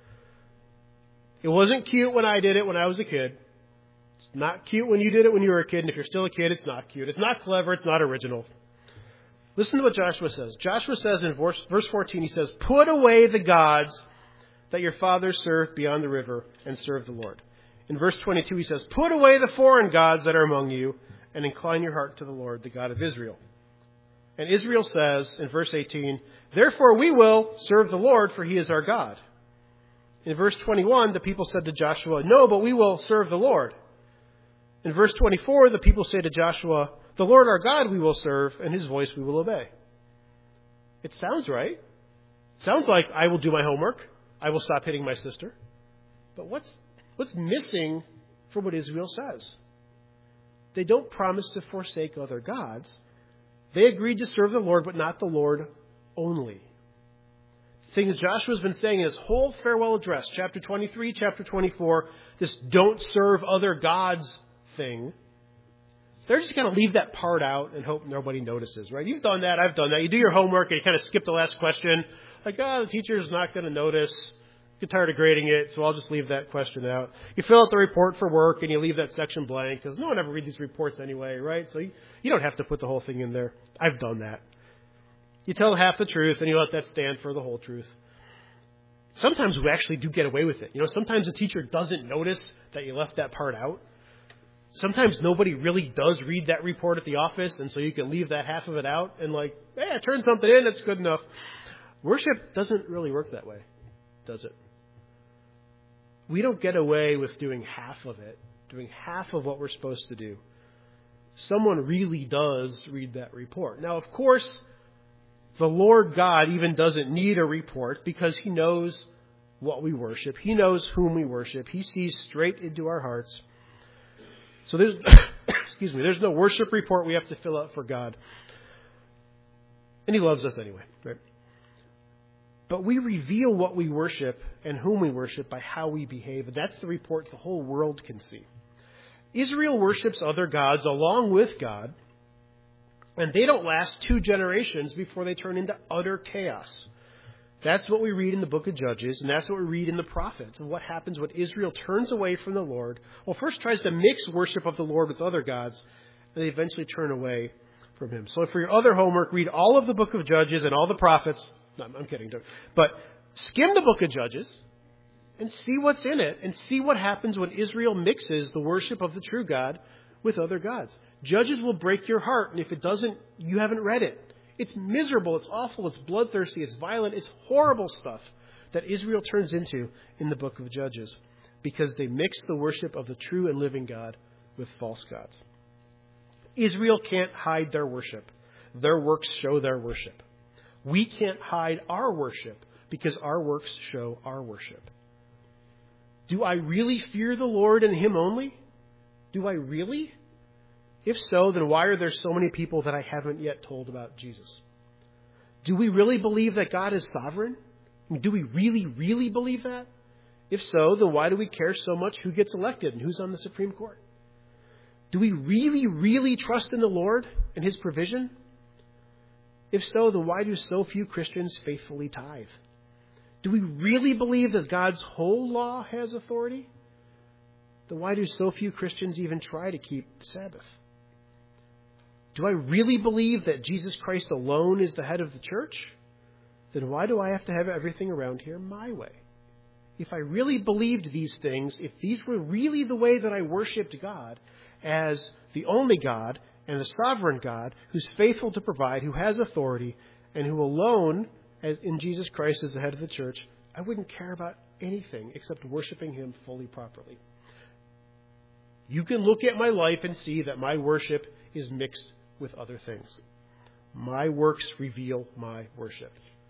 It wasn't cute when I did it when I was a kid. It's not cute when you did it when you were a kid. And if you're still a kid, it's not cute. It's not clever. It's not original. Listen to what Joshua says. Joshua says in verse 14, he says, "Put away the gods that your fathers served beyond the river and serve the Lord." In verse 22, he says, "Put away the foreign gods that are among you and incline your heart to the Lord, the God of Israel." And Israel says in verse 18, "Therefore we will serve the Lord, for he is our God." In verse 21, the people said to Joshua, "No, but we will serve the Lord." In verse 24, the people say to Joshua, "The Lord our God we will serve, and his voice we will obey." It sounds right. It sounds like I will do my homework. I will stop hitting my sister. But what's missing from what Israel says? They don't promise to forsake other gods. They agreed to serve the Lord, but not the Lord only. The thing that Joshua's been saying in his whole farewell address, chapter 23, chapter 24, this don't serve other gods thing, they're just going to leave that part out and hope nobody notices, right? You've done that. I've done that. You do your homework and you kind of skip the last question. Like, the teacher's not going to notice. Get tired of grading it, so I'll just leave that question out. You fill out the report for work and you leave that section blank because no one ever reads these reports anyway, right? So you don't have to put the whole thing in there. I've done that. You tell half the truth and you let that stand for the whole truth. Sometimes we actually do get away with it. Sometimes the teacher doesn't notice that you left that part out. Sometimes nobody really does read that report at the office, and so you can leave that half of it out and I turned something in, that's good enough. Worship doesn't really work that way, does it? We don't get away with doing half of it, doing half of what we're supposed to do. Someone really does read that report. Now, of course, the Lord God even doesn't need a report because he knows what we worship. He knows whom we worship. He sees straight into our hearts. So there's, there's no worship report we have to fill out for God. And he loves us anyway, right? But we reveal what we worship and whom we worship by how we behave. And that's the report the whole world can see. Israel worships other gods along with God. And they don't last 2 generations before they turn into utter chaos. That's what we read in the book of Judges. And that's what we read in the prophets. And what happens when Israel turns away from the Lord. Well, first tries to mix worship of the Lord with other gods. And they eventually turn away from him. So for your other homework, read all of the book of Judges and all the prophets. No, I'm kidding. But skim the book of Judges and see what's in it and see what happens when Israel mixes the worship of the true God with other gods. Judges will break your heart, and if it doesn't, you haven't read it. It's miserable, it's awful, it's bloodthirsty, it's violent, it's horrible stuff that Israel turns into in the book of Judges because they mix the worship of the true and living God with false gods. Israel can't hide their worship. Their works show their worship. We can't hide our worship because our works show our worship. Do I really fear the Lord and him only? Do I really? If so, then why are there so many people that I haven't yet told about Jesus? Do we really believe that God is sovereign? Do we really, really believe that? If so, then why do we care so much who gets elected and who's on the Supreme Court? Do we really, really trust in the Lord and his provision? If so, then why do so few Christians faithfully tithe? Do we really believe that God's whole law has authority? Then why do so few Christians even try to keep the Sabbath? Do I really believe that Jesus Christ alone is the head of the church? Then why do I have to have everything around here my way? If I really believed these things, if these were really the way that I worshipped God as the only God and the sovereign God who's faithful to provide, who has authority, and who alone, as in Jesus Christ, is the head of the church, I wouldn't care about anything except worshiping him fully properly. You can look at my life and see that my worship is mixed with other things. My works reveal my worship.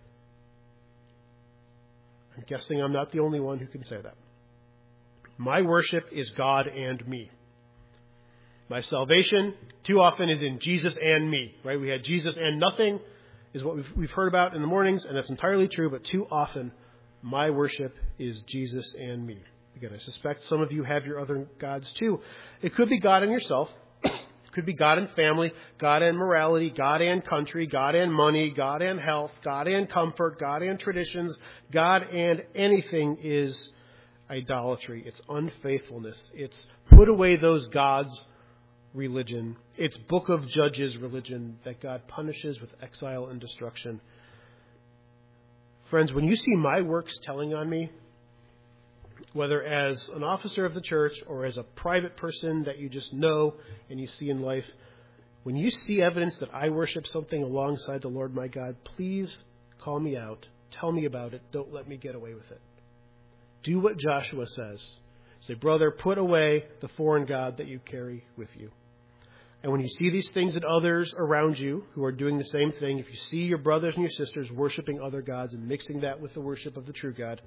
I'm guessing I'm not the only one who can say that. My worship is God and me. My salvation too often is in Jesus and me, right? We had Jesus and nothing is what we've heard about in the mornings, and that's entirely true, but too often my worship is Jesus and me. Again, I suspect some of you have your other gods too. It could be God and yourself. It could be God and family, God and morality, God and country, God and money, God and health, God and comfort, God and traditions. God and anything is idolatry. It's unfaithfulness. It's put away those gods religion. It's Book of Judges religion that God punishes with exile and destruction. Friends, when you see my works telling on me, whether as an officer of the church or as a private person that you just know and you see in life, when you see evidence that I worship something alongside the Lord my God, please call me out. Tell me about it. Don't let me get away with it. Do what Joshua says. Say, brother, put away the foreign god that you carry with you. And when you see these things in others around you who are doing the same thing, if you see your brothers and your sisters worshiping other gods and mixing that with the worship of the true God,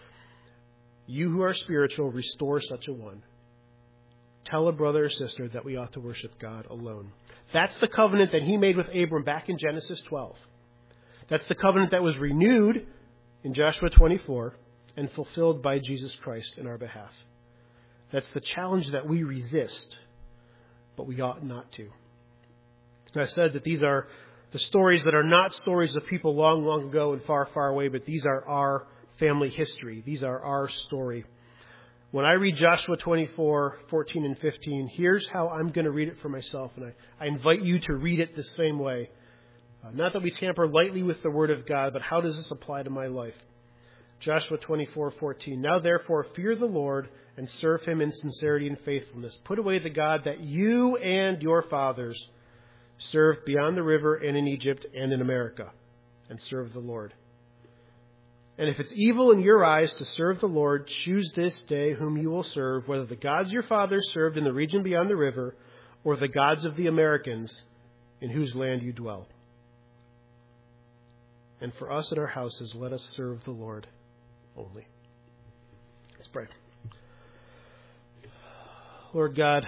you who are spiritual, restore such a one. Tell a brother or sister that we ought to worship God alone. That's the covenant that he made with Abram back in Genesis 12. That's the covenant that was renewed in Joshua 24 and fulfilled by Jesus Christ in our behalf. That's the challenge that we resist, but we ought not to. I said that these are the stories that are not stories of people long, long ago and far, far away, but these are our family history. These are our story. When I read Joshua 24, 14 and 15, here's how I'm going to read it for myself, and I invite you to read it the same way. Not that we tamper lightly with the Word of God, but how does this apply to my life? Joshua 24:14. Now therefore fear the Lord and serve him in sincerity and faithfulness. Put away the God that you and your fathers served beyond the river and in Egypt and in America, and serve the Lord. And if it's evil in your eyes to serve the Lord, choose this day whom you will serve, whether the gods your fathers served in the region beyond the river or the gods of the Americans in whose land you dwell. And for us at our houses, let us serve the Lord only. Let's pray. Lord God,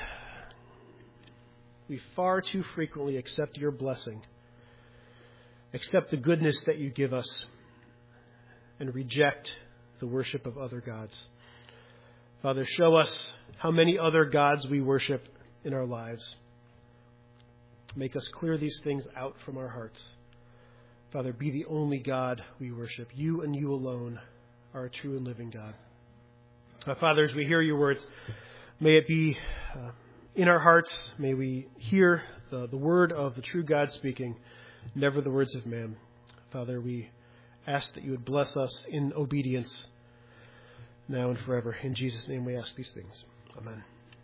we far too frequently accept your blessing, accept the goodness that you give us, and reject the worship of other gods. Father, show us how many other gods we worship in our lives. Make us clear these things out from our hearts. Father, be the only God we worship. You and you alone are a true and living God. Father, as we hear your words, may it be in our hearts. May we hear the word of the true God speaking, never the words of man. Father, we ask that you would bless us in obedience now and forever. In Jesus' name we ask these things. Amen.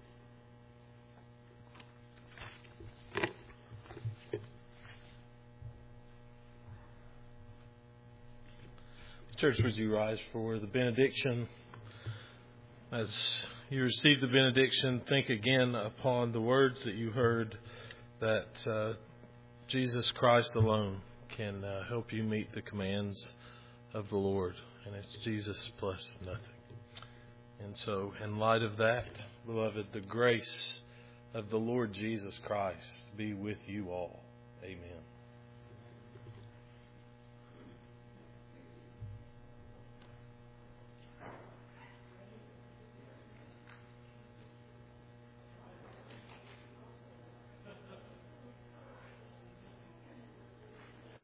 Church, would you rise for the benediction? As you receive the benediction, think again upon the words that you heard, that Jesus Christ alone can help you meet the commands of the Lord. And it's Jesus plus nothing. And so, in light of that, beloved, the grace of the Lord Jesus Christ be with you all. Amen.